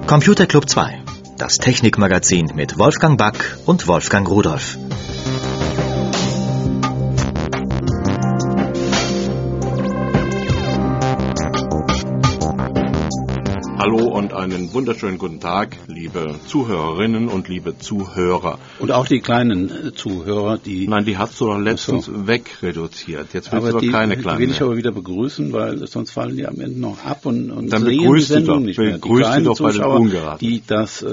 Computer Club 2, das Technikmagazin mit Wolfgang Back und Wolfgang Rudolph. Hallo und einen wunderschönen guten Tag, liebe Zuhörerinnen und liebe Zuhörer. Und auch die kleinen Zuhörer, die... Nein, die hast du doch letztens wegreduziert. Jetzt willst du doch keine kleinen die will ich mehr. aber wieder begrüßen, weil sonst fallen die am Ende noch ab und dann sehen begrüßt die Sendung du nicht doch, mehr. begrüßt du doch bei den Zuschauer, Ungeraden. Die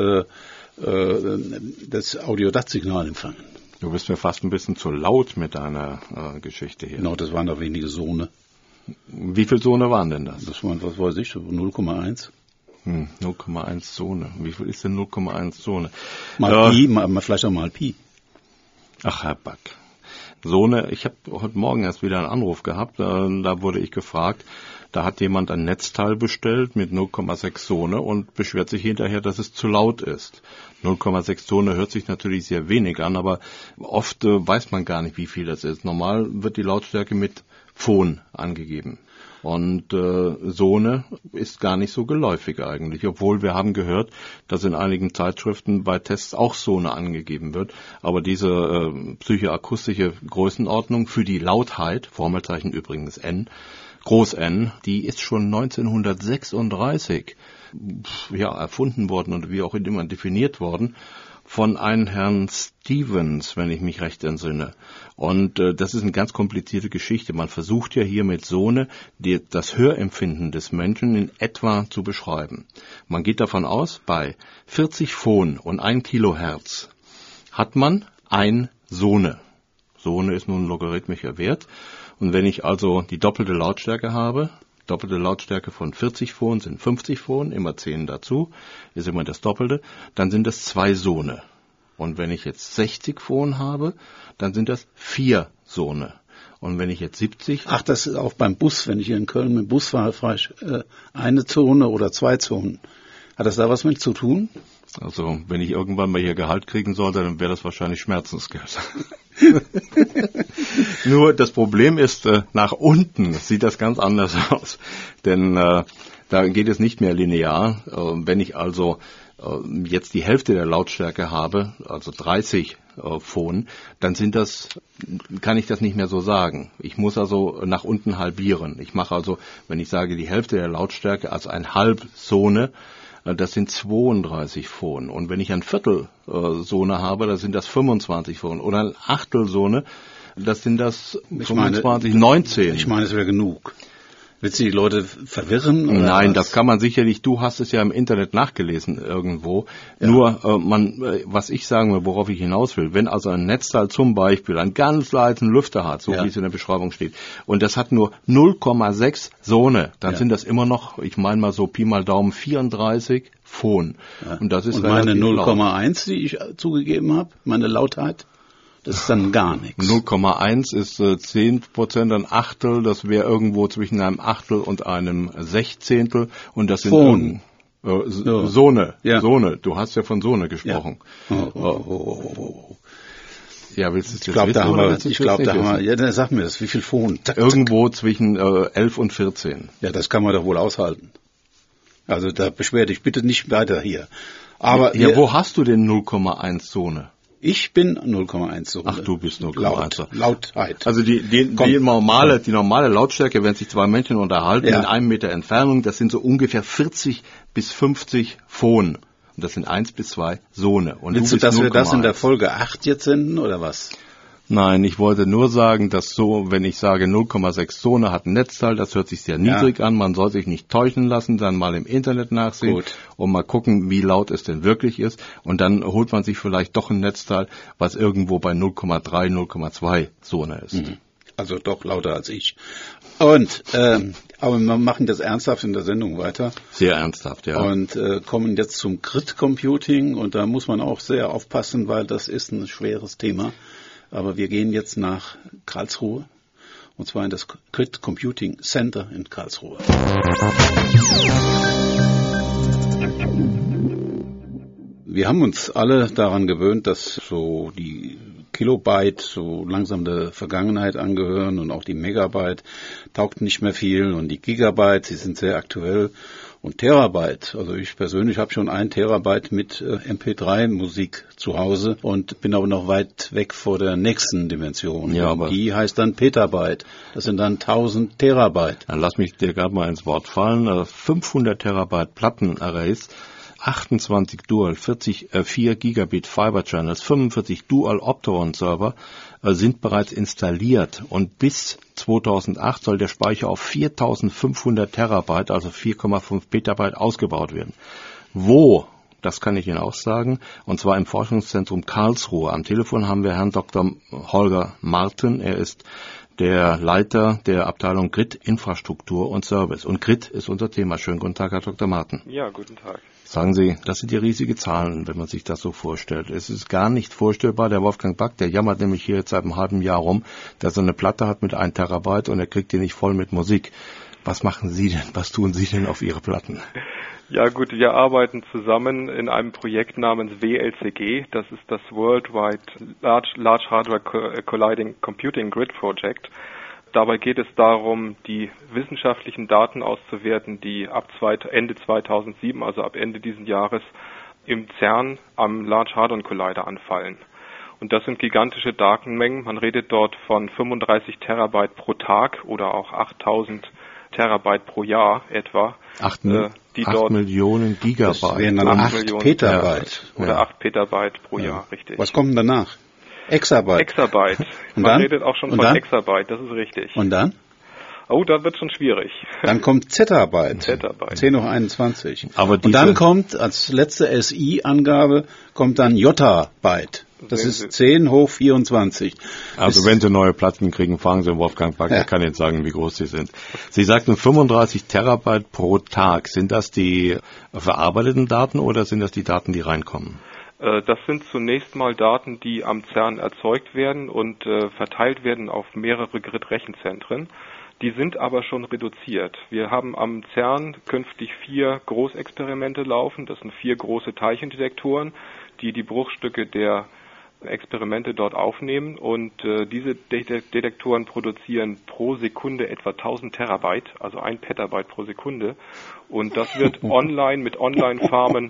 das Audiodat-Signal empfangen. Du bist mir fast ein bisschen zu laut mit deiner Geschichte hier. Genau, das waren doch wenige Sohne. Wie viel Sohne waren denn das? Das waren, was weiß ich, 0,1. 0,1 Sohne. Wie viel ist denn 0,1 Sohne? Mal Pi, vielleicht auch mal Pi. Ach, Herr Back. Sohne, ich habe heute Morgen erst wieder einen Anruf gehabt, da wurde ich gefragt, da hat jemand ein Netzteil bestellt mit 0,6 Sohne und beschwert sich hinterher, dass es zu laut ist. 0,6 Sohne hört sich natürlich sehr wenig an, aber oft weiß man gar nicht, wie viel das ist. Normal wird die Lautstärke mit Phon angegeben. Und Sohne ist gar nicht so geläufig eigentlich, obwohl wir haben gehört, dass in einigen Zeitschriften bei Tests auch Sohne angegeben wird. Aber diese psychoakustische Größenordnung für die Lautheit, Formelzeichen übrigens N, Groß N, die ist schon 1936 erfunden worden und wie auch immer definiert worden von einem Herrn Stevens, wenn ich mich recht entsinne. Und das ist eine ganz komplizierte Geschichte. Man versucht ja hier mit Sohne das Hörempfinden des Menschen in etwa zu beschreiben. Man geht davon aus, bei 40 Phon und 1 Kilohertz hat man ein Sohne. Sohne ist nun ein logarithmischer Wert. Und wenn ich also die doppelte Lautstärke habe, doppelte Lautstärke von 40 Phon sind 50 Phon, immer 10 dazu, ist immer das Doppelte, dann sind das 2 Sohne. Und wenn ich jetzt 60 Phon habe, dann sind das 4 Sohne. Und wenn ich jetzt 70... Ach, das ist auch beim Bus, wenn ich hier in Köln mit dem Bus fahre, fahre ich eine Zone oder 2 Zonen. Hat das da was mit zu tun? Also, wenn ich irgendwann mal hier Gehalt kriegen sollte, dann wäre das wahrscheinlich Schmerzensgeld. Nur das Problem ist, nach unten sieht das ganz anders aus. Denn da geht es nicht mehr linear. Wenn ich also jetzt die Hälfte der Lautstärke habe, also 30 Phon, dann kann ich das nicht mehr so sagen. Ich muss also nach unten halbieren. Ich mache also, wenn ich sage die Hälfte der Lautstärke, also ein halb Sohne, das sind 32 Phon. Und wenn ich ein Viertel Sohne habe, das sind das 25 Phon. Oder ein Achtel Sohne, das sind das 25, 19. Ich meine, es wäre genug. Willst du die Leute verwirren? Oder Nein, was? das kann man sicherlich, du hast es ja im Internet nachgelesen irgendwo. Ja. Nur, was ich sagen will, worauf ich hinaus will, wenn also ein Netzteil zum Beispiel einen ganz leisen Lüfter hat, so wie es in der Beschreibung steht, und das hat nur 0,6 Sohne, dann sind das immer noch, ich meine mal so Pi mal Daumen, 34 Phon. Ja. Und das ist und meine 0,1, die ich zugegeben habe, meine Lautheit, das ist dann gar nichts. 0,1 ist 10%, ein Achtel, das wäre irgendwo zwischen einem Achtel und einem Sechzehntel. Und das sind Sohne. Ja. Sohne. Du hast ja von Sohne gesprochen. Ja. Oh. Ja, willst du es jetzt wissen? Ich glaube, da haben wir, ja, dann sag mir das, wie viel Phon? Irgendwo zwischen 11 und 14. Ja, das kann man doch wohl aushalten. Also da beschwer dich bitte nicht weiter hier. Aber wo hast du denn 0,1 Sohne? Ich bin 0,1 Sohne. Ach, du bist 0,1. Lautheit. Also die normale Lautstärke, wenn sich zwei Menschen unterhalten in einem Meter Entfernung, das sind so ungefähr 40 bis 50 Phon. Und das sind 1 bis 2 Sohne. Und willst du, dass wir das in der Folge 8 jetzt senden, oder was? Nein, ich wollte nur sagen, dass so, wenn ich sage 0,6 Sohne hat ein Netzteil, das hört sich sehr niedrig an, man soll sich nicht täuschen lassen, dann mal im Internet nachsehen und mal gucken, wie laut es denn wirklich ist und dann holt man sich vielleicht doch ein Netzteil, was irgendwo bei 0,3, 0,2 Sohne ist. Also doch lauter als ich. Und, aber wir machen das ernsthaft in der Sendung weiter. Sehr ernsthaft, ja. Und kommen jetzt zum Grid Computing und da muss man auch sehr aufpassen, weil das ist ein schweres Thema. Aber wir gehen jetzt nach Karlsruhe, und zwar in das Grid Computing Center in Karlsruhe. Wir haben uns alle daran gewöhnt, dass so die Kilobyte so langsam der Vergangenheit angehören und auch die Megabyte taugt nicht mehr viel und die Gigabyte, sie sind sehr aktuell Und Terabyte, also ich persönlich habe schon 1 Terabyte mit MP3-Musik zu Hause und bin aber noch weit weg vor der nächsten Dimension. Ja, aber die heißt dann Petabyte. Das sind dann 1000 Terabyte. Dann lass mich dir gerade mal ins Wort fallen. 500 Terabyte Plattenarrays, 28 Dual, 4 Gigabit Fiber Channels, 45 Dual Opteron Server sind bereits installiert und bis 2008 soll der Speicher auf 4500 Terabyte, also 4,5 Petabyte ausgebaut werden. Wo? Das kann ich Ihnen auch sagen, und zwar im Forschungszentrum Karlsruhe. Am Telefon haben wir Herrn Dr. Holger Marten. Er ist der Leiter der Abteilung Grid Infrastruktur und Service. Und Grid ist unser Thema. Schönen guten Tag, Herr Dr. Marten. Ja, guten Tag. Sagen Sie, das sind ja riesige Zahlen, wenn man sich das so vorstellt. Es ist gar nicht vorstellbar. Der Wolfgang Back, der jammert nämlich hier jetzt seit einem halben Jahr rum, dass er eine Platte hat mit 1 Terabyte und er kriegt die nicht voll mit Musik. Was machen Sie denn? Was tun Sie denn auf Ihre Platten? Ja gut, wir arbeiten zusammen in einem Projekt namens WLCG. Das ist das Worldwide Large Hardware Colliding Computing Grid Project. Dabei geht es darum, die wissenschaftlichen Daten auszuwerten, die ab Ende 2007, also ab Ende dieses Jahres, im CERN am Large Hadron Collider anfallen. Und das sind gigantische Datenmengen. Man redet dort von 35 Terabyte pro Tag oder auch 8000 Terabyte pro Jahr etwa. 8 Millionen Gigabyte. Das wären dann 8 Petabyte. Oder 8 Petabyte pro Jahr, richtig. Was kommt denn danach? Exabyte. Exabyte. Man redet auch schon von Exabyte, das ist richtig. Und dann? Oh, da wird schon schwierig. Dann kommt Zettabyte. 10 hoch 21. Und dann kommt, als letzte SI-Angabe, kommt dann Jottabyte. Das ist 10 hoch 24. Also wenn Sie neue Platten kriegen, fragen Sie Wolfgang Back, er kann Ihnen sagen, wie groß sie sind. Sie sagten 35 Terabyte pro Tag. Sind das die verarbeiteten Daten oder sind das die Daten, die reinkommen? Das sind zunächst mal Daten, die am CERN erzeugt werden und verteilt werden auf mehrere Grid-Rechenzentren. Die sind aber schon reduziert. Wir haben am CERN künftig 4 Großexperimente laufen. Das sind 4 große Teilchendetektoren, die die Bruchstücke der Experimente dort aufnehmen. Und diese Detektoren produzieren pro Sekunde etwa 1000 Terabyte, also 1 Petabyte pro Sekunde. Und das wird mit Online-Farmen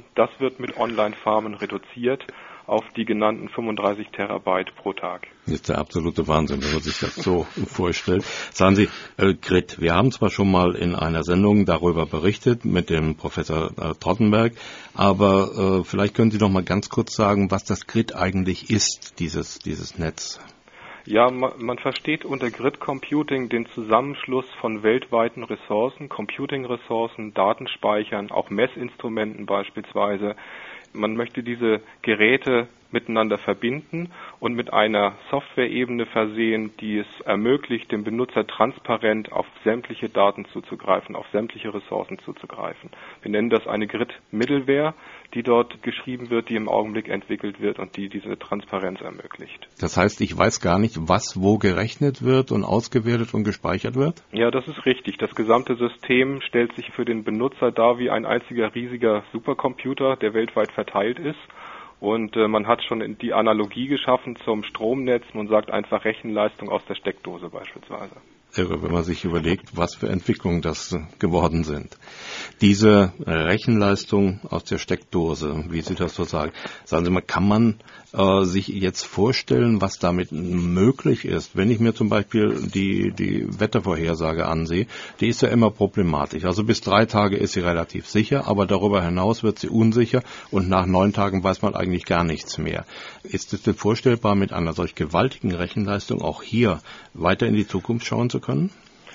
reduziert auf die genannten 35 Terabyte pro Tag. Das ist der absolute Wahnsinn, wenn man sich das so vorstellt. Sagen Sie, Grid, wir haben zwar schon mal in einer Sendung darüber berichtet mit dem Professor Trottenberg, aber vielleicht können Sie noch mal ganz kurz sagen, was das Grid eigentlich ist, dieses Netz. Ja, man versteht unter Grid Computing den Zusammenschluss von weltweiten Ressourcen, Computing-Ressourcen, Datenspeichern, auch Messinstrumenten beispielsweise. Man möchte diese Geräte miteinander verbinden und mit einer Softwareebene versehen, die es ermöglicht, dem Benutzer transparent auf sämtliche Daten zuzugreifen, auf sämtliche Ressourcen zuzugreifen. Wir nennen das eine Grid-Middleware, die dort geschrieben wird, die im Augenblick entwickelt wird und die diese Transparenz ermöglicht. Das heißt, ich weiß gar nicht, was wo gerechnet wird und ausgewertet und gespeichert wird? Ja, das ist richtig. Das gesamte System stellt sich für den Benutzer dar wie ein einziger riesiger Supercomputer, der weltweit verteilt ist. Und man hat schon die Analogie geschaffen zum Stromnetz. Man sagt einfach Rechenleistung aus der Steckdose beispielsweise. Irre, wenn man sich überlegt, was für Entwicklungen das geworden sind. Diese Rechenleistung aus der Steckdose, wie Sie das so sagen, sagen Sie mal, kann man sich jetzt vorstellen, was damit möglich ist? Wenn ich mir zum Beispiel die Wettervorhersage ansehe, die ist ja immer problematisch. Also bis 3 Tage ist sie relativ sicher, aber darüber hinaus wird sie unsicher und nach 9 Tagen weiß man eigentlich gar nichts mehr. Ist es denn vorstellbar, mit einer solch gewaltigen Rechenleistung auch hier weiter in die Zukunft schauen zu können?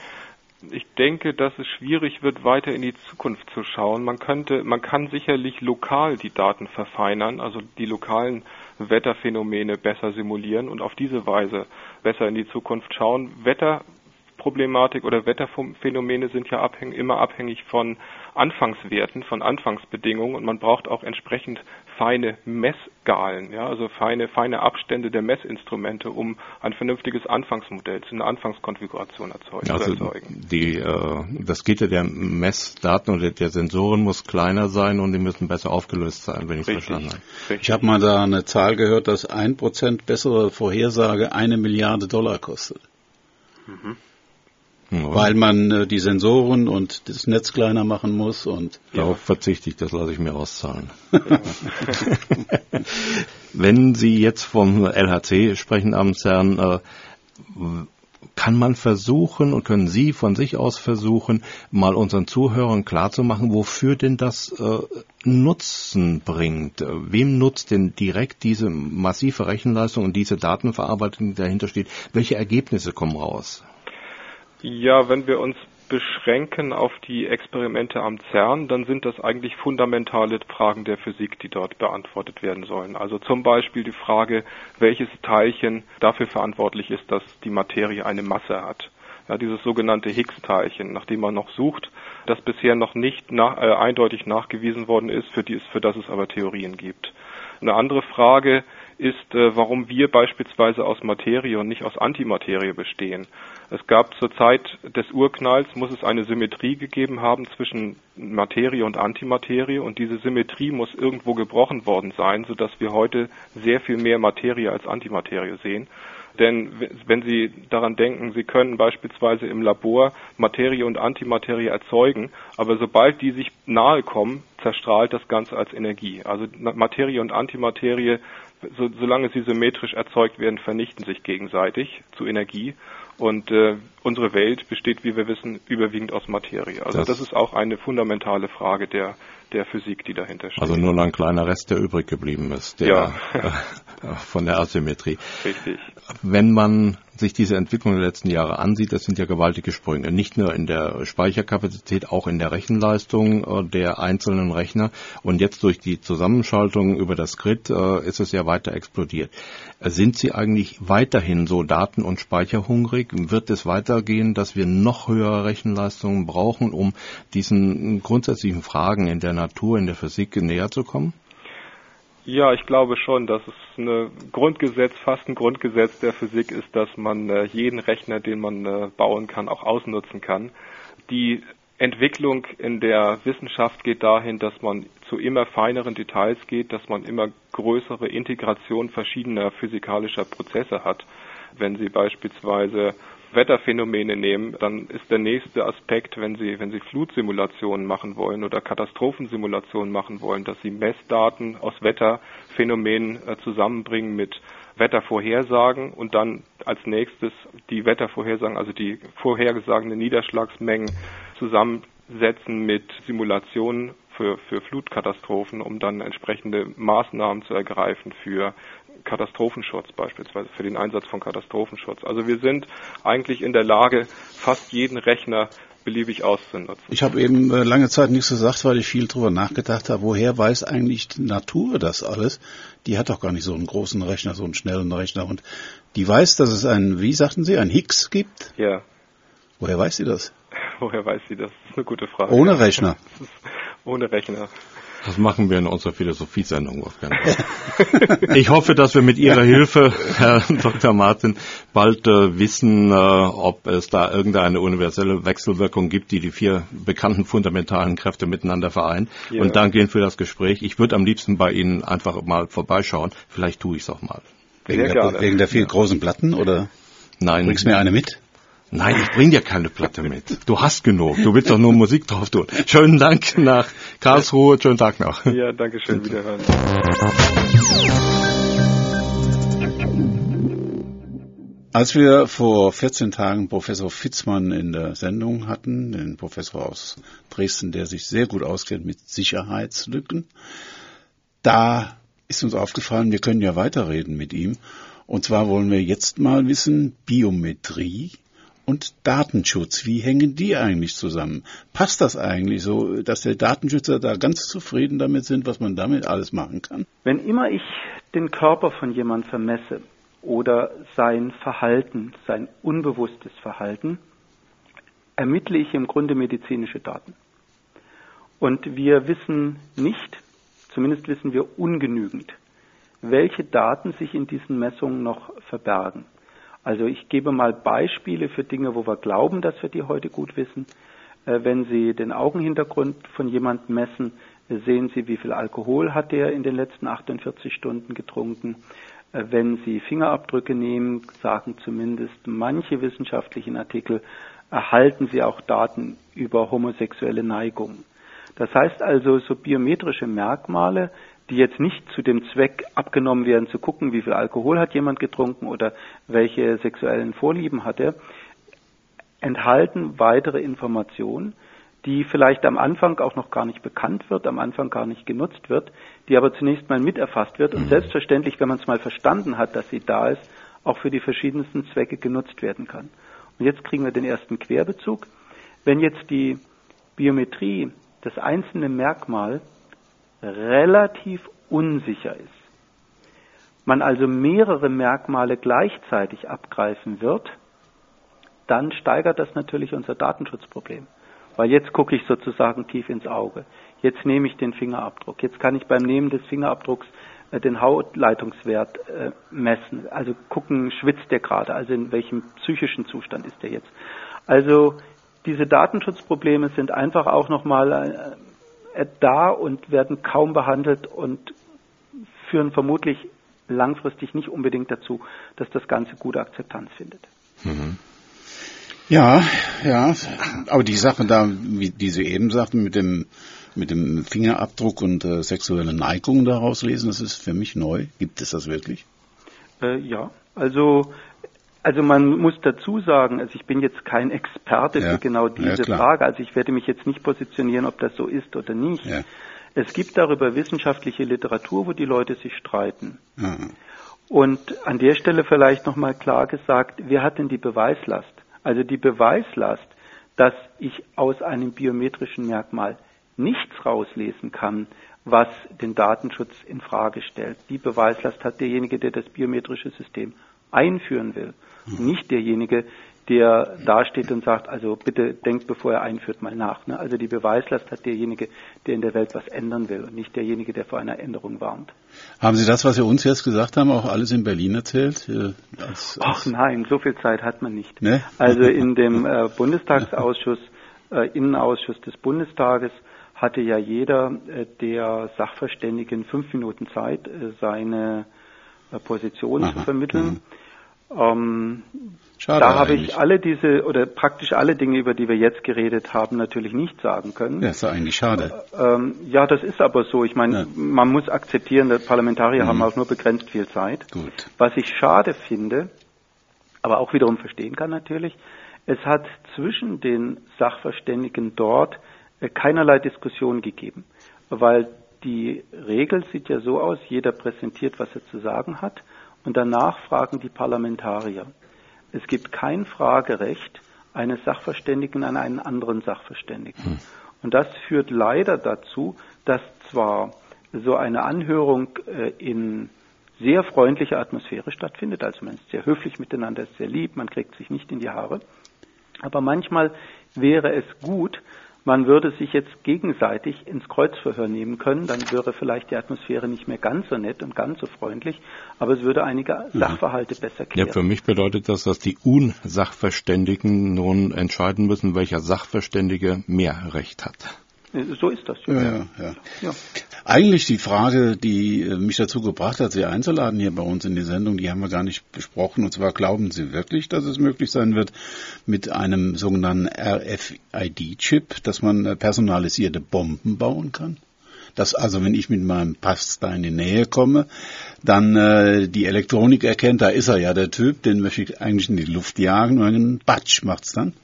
Ich denke, dass es schwierig wird, weiter in die Zukunft zu schauen. Man kann sicherlich lokal die Daten verfeinern, also die lokalen Wetterphänomene besser simulieren und auf diese Weise besser in die Zukunft schauen. Wetterproblematik oder Wetterphänomene sind ja immer abhängig von Anfangswerten, von Anfangsbedingungen und man braucht auch entsprechend feine Messskalen, ja, also feine Abstände der Messinstrumente, um ein vernünftiges Anfangsmodell, eine Anfangskonfiguration erzeugen. Das Gitter der Messdaten oder der Sensoren muss kleiner sein und die müssen besser aufgelöst sein, wenn ich es verstanden habe. Richtig. Ich habe mal da eine Zahl gehört, dass 1% bessere Vorhersage $1 Milliarde kostet. Mhm. Weil man die Sensoren und das Netz kleiner machen muss. Und darauf verzichte ich, das lasse ich mir auszahlen. Wenn Sie jetzt vom LHC sprechen, Amtsherren, kann man versuchen und können Sie von sich aus versuchen, mal unseren Zuhörern klarzumachen, wofür denn das Nutzen bringt? Wem nutzt denn direkt diese massive Rechenleistung und diese Datenverarbeitung, die dahinter steht? Welche Ergebnisse kommen raus? Ja, wenn wir uns beschränken auf die Experimente am CERN, dann sind das eigentlich fundamentale Fragen der Physik, die dort beantwortet werden sollen. Also zum Beispiel die Frage, welches Teilchen dafür verantwortlich ist, dass die Materie eine Masse hat. Ja, dieses sogenannte Higgs-Teilchen, nach dem man noch sucht, das bisher noch nicht eindeutig nachgewiesen worden ist, für das es aber Theorien gibt. Eine andere Frage ist, warum wir beispielsweise aus Materie und nicht aus Antimaterie bestehen. Es gab zur Zeit des Urknalls, muss es eine Symmetrie gegeben haben zwischen Materie und Antimaterie, und diese Symmetrie muss irgendwo gebrochen worden sein, sodass wir heute sehr viel mehr Materie als Antimaterie sehen. Denn wenn Sie daran denken, Sie können beispielsweise im Labor Materie und Antimaterie erzeugen, aber sobald die sich nahe kommen, zerstrahlt das Ganze als Energie. Also Materie und Antimaterie, solange sie symmetrisch erzeugt werden, vernichten sich gegenseitig zu Energie. Und unsere Welt besteht, wie wir wissen, überwiegend aus Materie. Also das ist auch eine fundamentale Frage der Physik, die dahinter steht. Also nur noch ein kleiner Rest, der übrig geblieben ist, von der Asymmetrie. Richtig. Wenn man sich diese Entwicklung der letzten Jahre ansieht, das sind ja gewaltige Sprünge. Nicht nur in der Speicherkapazität, auch in der Rechenleistung der einzelnen Rechner. Und jetzt durch die Zusammenschaltung über das Grid ist es ja weiter explodiert. Sind Sie eigentlich weiterhin so daten- und speicherhungrig? Wird es weitergehen, dass wir noch höhere Rechenleistungen brauchen, um diesen grundsätzlichen Fragen in der Natur, in der Physik näher zu kommen? Ja, ich glaube schon, dass es fast ein Grundgesetz der Physik ist, dass man jeden Rechner, den man bauen kann, auch ausnutzen kann. Die Entwicklung in der Wissenschaft geht dahin, dass man zu immer feineren Details geht, dass man immer größere Integration verschiedener physikalischer Prozesse hat. Wenn Sie beispielsweise Wetterphänomene nehmen, dann ist der nächste Aspekt, wenn Sie Flutsimulationen machen wollen oder Katastrophensimulationen machen wollen, dass Sie Messdaten aus Wetterphänomenen zusammenbringen mit Wettervorhersagen und dann als nächstes die Wettervorhersagen, also die vorhergesagenen Niederschlagsmengen zusammensetzen mit Simulationen für Flutkatastrophen, um dann entsprechende Maßnahmen zu ergreifen für Katastrophenschutz beispielsweise, für den Einsatz von Katastrophenschutz. Also wir sind eigentlich in der Lage, fast jeden Rechner beliebig auszunutzen. Ich habe eben lange Zeit nichts gesagt, weil ich viel drüber nachgedacht habe, woher weiß eigentlich die Natur das alles? Die hat doch gar nicht so einen großen Rechner, so einen schnellen Rechner. Und die weiß, dass es ein Higgs gibt? Ja. Woher weiß sie das? Woher weiß sie das? Das ist eine gute Frage. Ohne Rechner? Ohne Rechner. Das machen wir in unserer Philosophiesendung, Wolfgang. Ich hoffe, dass wir mit Ihrer Hilfe, Herr Dr. Martin, bald wissen, ob es da irgendeine universelle Wechselwirkung gibt, die 4 bekannten fundamentalen Kräfte miteinander vereint. Ja. Und danke Ihnen für das Gespräch. Ich würde am liebsten bei Ihnen einfach mal vorbeischauen. Vielleicht tue ich es auch mal. Wegen der 4 großen Platten, oder? Nein. Bringst du mir eine mit? Nein, ich bring dir keine Platte mit. Du hast genug. Du willst doch nur Musik drauf tun. Schönen Dank nach Karlsruhe. Schönen Tag noch. Ja, danke schön. Wiederhören. Als wir vor 14 Tagen Professor Fitzmann in der Sendung hatten, den Professor aus Dresden, der sich sehr gut auskennt mit Sicherheitslücken, da ist uns aufgefallen, wir können ja weiterreden mit ihm. Und zwar wollen wir jetzt mal wissen, Biometrie und Datenschutz, wie hängen die eigentlich zusammen? Passt das eigentlich so, dass die Datenschützer da ganz zufrieden damit sind, was man damit alles machen kann? Wenn immer ich den Körper von jemandem vermesse oder sein Verhalten, sein unbewusstes Verhalten, ermittle ich im Grunde medizinische Daten. Und wir wissen nicht, zumindest wissen wir ungenügend, welche Daten sich in diesen Messungen noch verbergen. Also ich gebe mal Beispiele für Dinge, wo wir glauben, dass wir die heute gut wissen. Wenn Sie den Augenhintergrund von jemandem messen, sehen Sie, wie viel Alkohol hat er in den letzten 48 Stunden getrunken. Wenn Sie Fingerabdrücke nehmen, sagen zumindest manche wissenschaftlichen Artikel, erhalten Sie auch Daten über homosexuelle Neigungen. Das heißt also, so biometrische Merkmale, die jetzt nicht zu dem Zweck abgenommen werden, zu gucken, wie viel Alkohol hat jemand getrunken oder welche sexuellen Vorlieben hat er, enthalten weitere Informationen, die vielleicht am Anfang auch noch gar nicht bekannt wird, am Anfang gar nicht genutzt wird, die aber zunächst mal mit erfasst wird und selbstverständlich, wenn man es mal verstanden hat, dass sie da ist, auch für die verschiedensten Zwecke genutzt werden kann. Und jetzt kriegen wir den ersten Querbezug. Wenn jetzt die Biometrie, das einzelne Merkmal, relativ unsicher ist, man also mehrere Merkmale gleichzeitig abgreifen wird, dann steigert das natürlich unser Datenschutzproblem. Weil jetzt gucke ich sozusagen tief ins Auge. Jetzt nehme ich den Fingerabdruck. Jetzt kann ich beim Nehmen des Fingerabdrucks den Hautleitungswert messen. Also gucken, schwitzt der gerade, also in welchem psychischen Zustand ist der jetzt. Also diese Datenschutzprobleme sind einfach auch nochmal da und werden kaum behandelt und führen vermutlich langfristig nicht unbedingt dazu, dass das Ganze gute Akzeptanz findet. Mhm. Ja, aber die Sache da, wie die Sie eben sagten, mit dem Fingerabdruck und sexuelle Neigung daraus lesen, das ist für mich neu. Gibt es das wirklich? Ja, also man muss dazu sagen, also ich bin jetzt kein Experte für genau diese Frage, also ich werde mich jetzt nicht positionieren, ob das so ist oder nicht. Ja. Es gibt darüber wissenschaftliche Literatur, wo die Leute sich streiten. Mhm. Und an der Stelle vielleicht nochmal klar gesagt, wer hat denn die Beweislast? Also die Beweislast, dass ich aus einem biometrischen Merkmal nichts rauslesen kann, was den Datenschutz in Frage stellt. Die Beweislast hat derjenige, der das biometrische System einführen will. Und nicht derjenige, der dasteht und sagt, also bitte denkt, bevor er einführt, mal nach. Ne? Also die Beweislast hat derjenige, der in der Welt was ändern will und nicht derjenige, der vor einer Änderung warnt. Haben Sie das, was Sie uns jetzt gesagt haben, auch alles in Berlin erzählt? Ach nein, so viel Zeit hat man nicht. Ne? Also in dem Bundestagsausschuss, Innenausschuss des Bundestages hatte ja jeder der Sachverständigen 5 Minuten Zeit, seine Position zu vermitteln. Schade, da habe ich alle diese oder praktisch alle Dinge, über die wir jetzt geredet haben, natürlich nicht sagen können. Ja, ist eigentlich schade. Ja, das ist aber so. Ich meine, man muss akzeptieren, dass Parlamentarier haben auch nur begrenzt viel Zeit. Gut. Was ich schade finde, aber auch wiederum verstehen kann natürlich, es hat zwischen den Sachverständigen dort keinerlei Diskussion gegeben, weil die Regel sieht ja so aus, jeder präsentiert, was er zu sagen hat und danach fragen die Parlamentarier. Es gibt kein Fragerecht eines Sachverständigen an einen anderen Sachverständigen. Und das führt leider dazu, dass zwar so eine Anhörung in sehr freundlicher Atmosphäre stattfindet, also man ist sehr höflich miteinander, ist sehr lieb, man kriegt sich nicht in die Haare, aber manchmal wäre es gut, man würde sich jetzt gegenseitig ins Kreuzverhör nehmen können, dann wäre vielleicht die Atmosphäre nicht mehr ganz so nett und ganz so freundlich, aber es würde einige Sachverhalte besser klären. Ja, für mich bedeutet das, dass die Unsachverständigen nun entscheiden müssen, welcher Sachverständige mehr Recht hat. So ist das. Ja. Eigentlich die Frage, die mich dazu gebracht hat, Sie einzuladen hier bei uns in die Sendung, die haben wir gar nicht besprochen. Und zwar, glauben Sie wirklich, dass es möglich sein wird, mit einem sogenannten RFID-Chip, dass man personalisierte Bomben bauen kann? Dass also, wenn ich mit meinem Pass da in die Nähe komme, dann die Elektronik erkennt, da ist er ja, der Typ, den möchte ich eigentlich in die Luft jagen und einen Batsch macht's dann?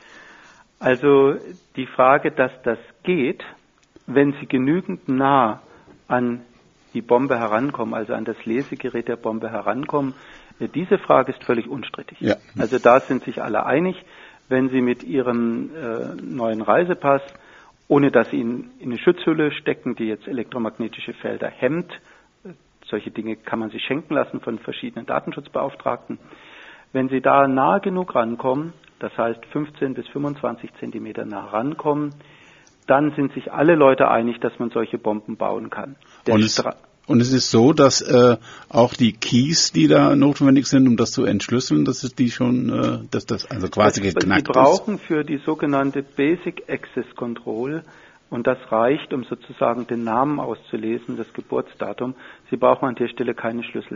Also die Frage, dass das geht, wenn Sie genügend nah an die Bombe herankommen, also an das Lesegerät der Bombe herankommen, diese Frage ist völlig unstrittig. Ja. Also da sind sich alle einig, wenn Sie mit Ihrem neuen Reisepass, ohne dass Sie ihn in eine Schutzhülle stecken, die jetzt elektromagnetische Felder hemmt, solche Dinge kann man sich schenken lassen von verschiedenen Datenschutzbeauftragten, wenn Sie da nahe genug rankommen, das heißt 15 bis 25 Zentimeter nah rankommen, dann sind sich alle Leute einig, dass man solche Bomben bauen kann. Und es ist so, dass auch die Keys, die da notwendig sind, um das zu entschlüsseln, dass es die schon, dass das also quasi geknackt ist? Sie brauchen für die sogenannte Basic Access Control, und das reicht, um sozusagen den Namen auszulesen, das Geburtsdatum. Sie brauchen an der Stelle keine Schlüssel.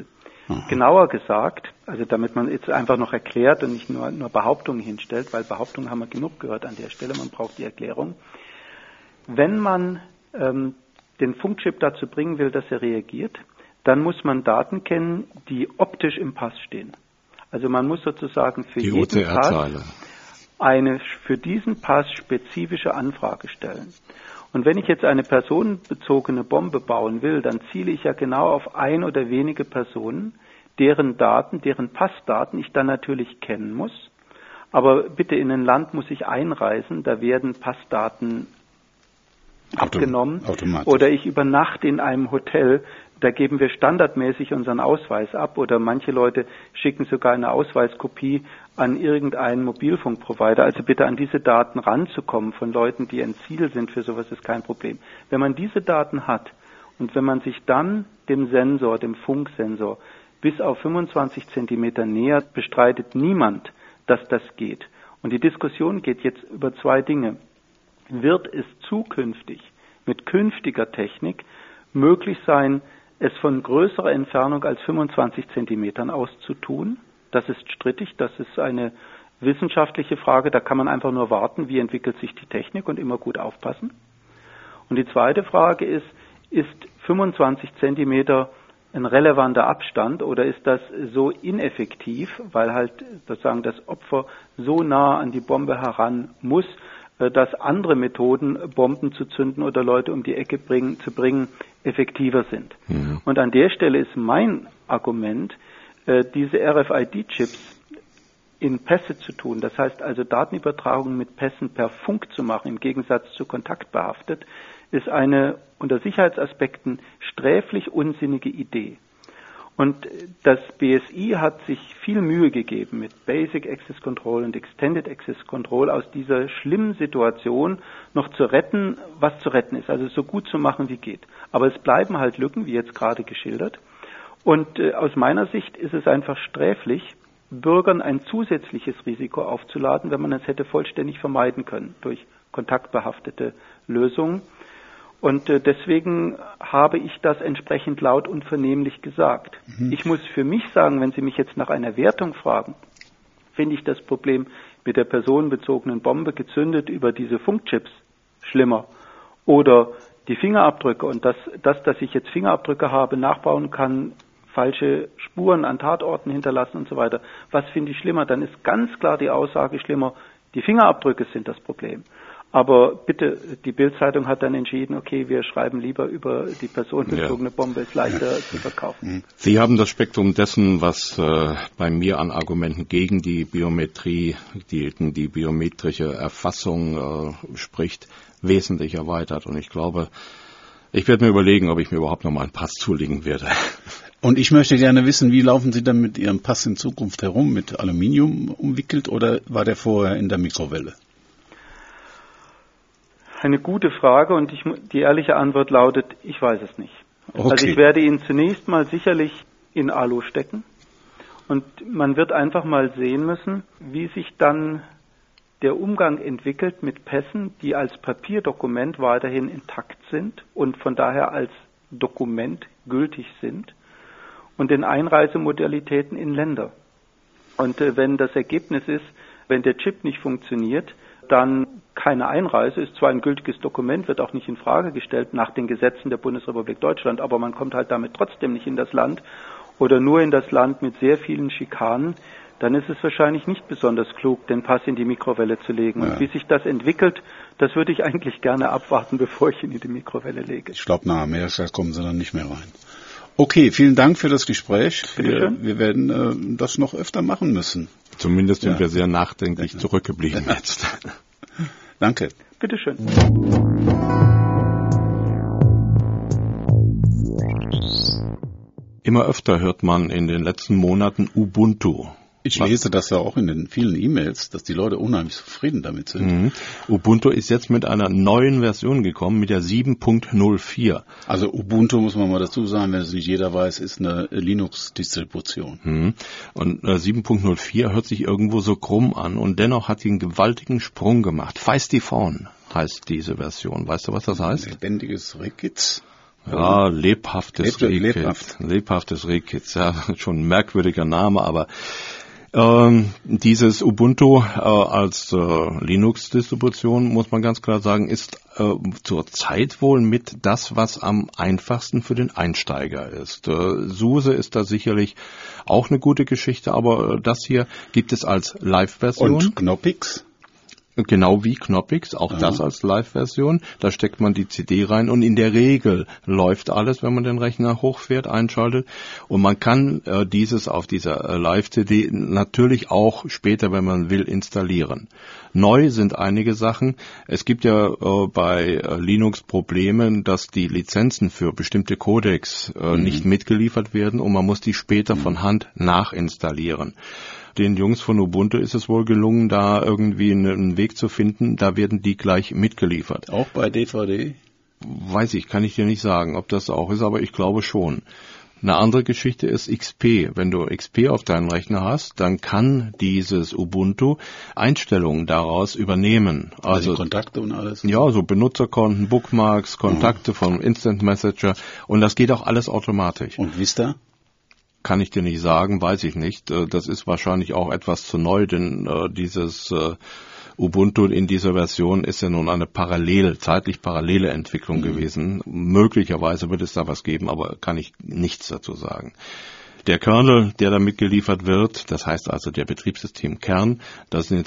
Genauer gesagt, also damit man jetzt einfach noch erklärt und nicht nur Behauptungen hinstellt, weil Behauptungen haben wir genug gehört an der Stelle, man braucht die Erklärung. Wenn man den Funkchip dazu bringen will, dass er reagiert, dann muss man Daten kennen, die optisch im Pass stehen. Also man muss sozusagen für jeden Pass eine für diesen Pass spezifische Anfrage stellen. Und wenn ich jetzt eine personenbezogene Bombe bauen will, dann ziele ich ja genau auf ein oder wenige Personen, deren Daten, deren Passdaten ich dann natürlich kennen muss. Aber bitte in ein Land muss ich einreisen, da werden Passdaten abgenommen. Oder ich übernachte in einem Hotel, da geben wir standardmäßig unseren Ausweis ab. Oder manche Leute schicken sogar eine Ausweiskopie an irgendeinen Mobilfunkprovider. Also bitte an diese Daten ranzukommen von Leuten, die ein Ziel sind für sowas, ist kein Problem. Wenn man diese Daten hat und wenn man sich dann dem Sensor, dem Funksensor, bis auf 25 Zentimeter nähert, bestreitet niemand, dass das geht. Und die Diskussion geht jetzt über zwei Dinge. Wird es zukünftig mit künftiger Technik möglich sein, es von größerer Entfernung als 25 Zentimetern aus zu tun? Das ist strittig, das ist eine wissenschaftliche Frage, da kann man einfach nur warten, wie entwickelt sich die Technik und immer gut aufpassen. Und die zweite Frage ist 25 Zentimeter ein relevanter Abstand oder ist das so ineffektiv, weil halt sozusagen das Opfer so nah an die Bombe heran muss, dass andere Methoden, Bomben zu zünden oder Leute um die Ecke zu bringen, effektiver sind. Mhm. Und an der Stelle ist mein Argument, diese RFID-Chips in Pässe zu tun, das heißt also Datenübertragung mit Pässen per Funk zu machen, im Gegensatz zu kontaktbehaftet, ist eine unter Sicherheitsaspekten sträflich unsinnige Idee. Und das BSI hat sich viel Mühe gegeben, mit Basic Access Control und Extended Access Control aus dieser schlimmen Situation noch zu retten, was zu retten ist, also so gut zu machen wie geht. Aber es bleiben halt Lücken, wie jetzt gerade geschildert. Und aus meiner Sicht ist es einfach sträflich, Bürgern ein zusätzliches Risiko aufzuladen, wenn man es hätte vollständig vermeiden können durch kontaktbehaftete Lösungen. Und deswegen habe ich das entsprechend laut und vernehmlich gesagt. Mhm. Ich muss für mich sagen, wenn Sie mich jetzt nach einer Wertung fragen, finde ich das Problem mit der personenbezogenen Bombe gezündet über diese Funkchips schlimmer. Oder die Fingerabdrücke und dass ich jetzt Fingerabdrücke habe, nachbauen kann, falsche Spuren an Tatorten hinterlassen und so weiter. Was finde ich schlimmer? Dann ist ganz klar die Aussage schlimmer, die Fingerabdrücke sind das Problem. Aber bitte, die Bild-Zeitung hat dann entschieden, okay, wir schreiben lieber über die personenbezogene Bombe, ist leichter zu verkaufen. Sie haben das Spektrum dessen, was bei mir an Argumenten gegen die Biometrie, die biometrische Erfassung spricht, wesentlich erweitert. Und ich glaube, ich werde mir überlegen, ob ich mir überhaupt noch mal einen Pass zulegen werde. Und ich möchte gerne wissen, wie laufen Sie dann mit Ihrem Pass in Zukunft herum? Mit Aluminium umwickelt oder war der vorher in der Mikrowelle? Eine gute Frage und die ehrliche Antwort lautet, ich weiß es nicht. Okay. Also ich werde ihn zunächst mal sicherlich in Alu stecken und man wird einfach mal sehen müssen, wie sich dann der Umgang entwickelt mit Pässen, die als Papierdokument weiterhin intakt sind und von daher als Dokument gültig sind und den Einreisemodalitäten in Länder. Und wenn das Ergebnis ist, wenn der Chip nicht funktioniert, dann keine Einreise, ist zwar ein gültiges Dokument, wird auch nicht in Frage gestellt nach den Gesetzen der Bundesrepublik Deutschland, aber man kommt halt damit trotzdem nicht in das Land oder nur in das Land mit sehr vielen Schikanen, dann ist es wahrscheinlich nicht besonders klug, den Pass in die Mikrowelle zu legen. Ja. Und wie sich das entwickelt, das würde ich eigentlich gerne abwarten, bevor ich ihn in die Mikrowelle lege. Ich glaube, nach Amerika kommen sie dann nicht mehr rein. Okay, vielen Dank für das Gespräch. Wir werden das noch öfter machen müssen. Zumindest sind wir sehr nachdenklich zurückgeblieben jetzt. Danke. Bitteschön. Immer öfter hört man in den letzten Monaten Ubuntu. Ich lese das ja auch in den vielen E-Mails, dass die Leute unheimlich zufrieden damit sind. Mhm. Ubuntu ist jetzt mit einer neuen Version gekommen, mit der 7.04. Also Ubuntu, muss man mal dazu sagen, wenn es nicht jeder weiß, ist eine Linux-Distribution. Mhm. Und 7.04 hört sich irgendwo so krumm an und dennoch hat sie einen gewaltigen Sprung gemacht. Feisty Fawn heißt diese Version. Weißt du, was das heißt? Lebendiges Rehkitz. Ja, lebhaftes Rehkitz. Lebhaftes Rehkitz, ja, schon ein merkwürdiger Name, aber dieses Ubuntu als Linux-Distribution, muss man ganz klar sagen, ist zur Zeit wohl mit das, was am einfachsten für den Einsteiger ist. SUSE ist da sicherlich auch eine gute Geschichte, aber das hier gibt es als Live-Version. Und Knoppix? Genau wie Knoppix, auch das als Live-Version. Da steckt man die CD rein und in der Regel läuft alles, wenn man den Rechner hochfährt, einschaltet. Und man kann dieses auf dieser Live-CD natürlich auch später, wenn man will, installieren. Neu sind einige Sachen. Es gibt ja bei Linux Probleme, dass die Lizenzen für bestimmte Codecs nicht mitgeliefert werden und man muss die später von Hand nachinstallieren. Den Jungs von Ubuntu ist es wohl gelungen, da irgendwie einen Weg zu finden. Da werden die gleich mitgeliefert. Auch bei DVD? Weiß ich, kann ich dir nicht sagen, ob das auch ist, aber ich glaube schon. Eine andere Geschichte ist XP. Wenn du XP auf deinem Rechner hast, dann kann dieses Ubuntu Einstellungen daraus übernehmen. Also Kontakte und alles? Ja, so Benutzerkonten, Bookmarks, Kontakte vom Instant Messenger und das geht auch alles automatisch. Und Vista? Kann ich dir nicht sagen, weiß ich nicht. Das ist wahrscheinlich auch etwas zu neu, denn dieses Ubuntu in dieser Version ist ja nun eine zeitlich parallele Entwicklung gewesen. Möglicherweise wird es da was geben, aber kann ich nichts dazu sagen. Der Kernel, der da mitgeliefert wird, das heißt also der Betriebssystemkern, das ist eine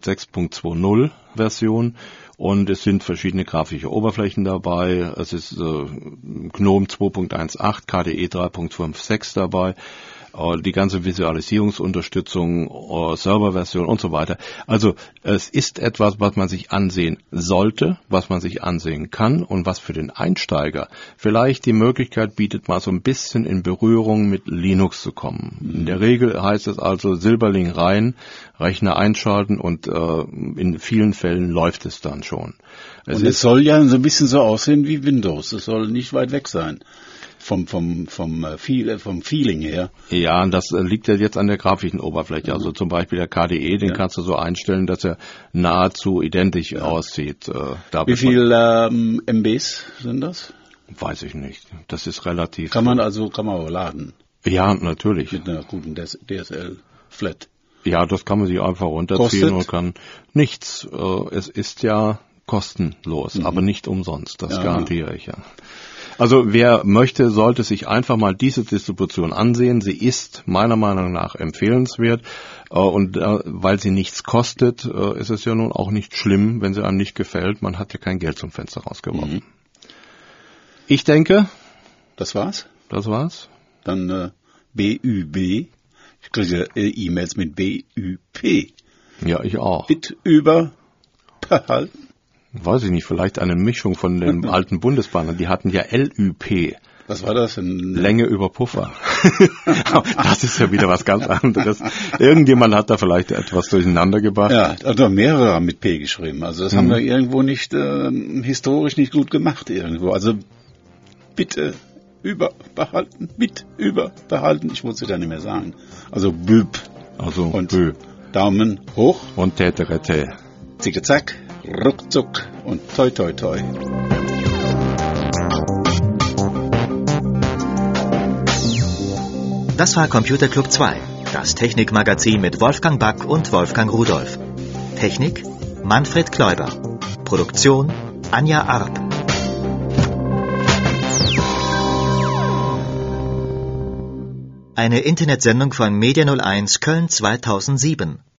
2.6.20 Version und es sind verschiedene grafische Oberflächen dabei. Es ist GNOME 2.18, KDE 3.56 dabei, die ganze Visualisierungsunterstützung, Serverversion und so weiter. Also es ist etwas, was man sich ansehen sollte, was man sich ansehen kann und was für den Einsteiger vielleicht die Möglichkeit bietet, mal so ein bisschen in Berührung mit Linux zu kommen. In der Regel heißt es also Silberling rein, Rechner einschalten und in vielen Fällen läuft es dann schon. Es soll ja so ein bisschen so aussehen wie Windows. Es soll nicht weit weg sein. Vom Feeling her. Ja, und das liegt ja jetzt an der grafischen Oberfläche. Also zum Beispiel der KDE, den kannst du so einstellen, dass er nahezu identisch aussieht. Wie viel MBs sind das? Weiß ich nicht. Das ist relativ. Kann man auch laden? Ja, natürlich. Mit einer guten DSL-Flat. Ja, das kann man sich einfach runterziehen und kann nichts. Es ist ja kostenlos, aber nicht umsonst. Das garantiere ich ja. Also wer möchte, sollte sich einfach mal diese Distribution ansehen. Sie ist meiner Meinung nach empfehlenswert und weil sie nichts kostet, ist es ja nun auch nicht schlimm, wenn sie einem nicht gefällt. Man hat ja kein Geld zum Fenster rausgeworfen. Ich denke... Das war's? Das war's. Dann BÜB. Ich kriege E-Mails mit BÜP. Ja, ich auch. Bit über behalten. Weiß ich nicht, vielleicht eine Mischung von den alten Bundesbahnern. Die hatten ja LÜP. Was war das? Länge über Puffer. Das ist ja wieder was ganz anderes. Irgendjemand hat da vielleicht etwas durcheinander gebracht. Ja, also mehrere haben mit P geschrieben. Also das haben wir irgendwo nicht, historisch nicht gut gemacht irgendwo. Also bitte überbehalten, mit überbehalten. Ich muss es ja nicht mehr sagen. Also Büb. Also und Bö. Daumen hoch. Und Täterete. Zicke zack, ruckzuck und toi toi toi. Das war Computer Club 2, das Technikmagazin mit Wolfgang Back und Wolfgang Rudolph. Technik Manfred Kläuber. Produktion Anja Arp. Eine Internetsendung von Media 01 Köln 2007.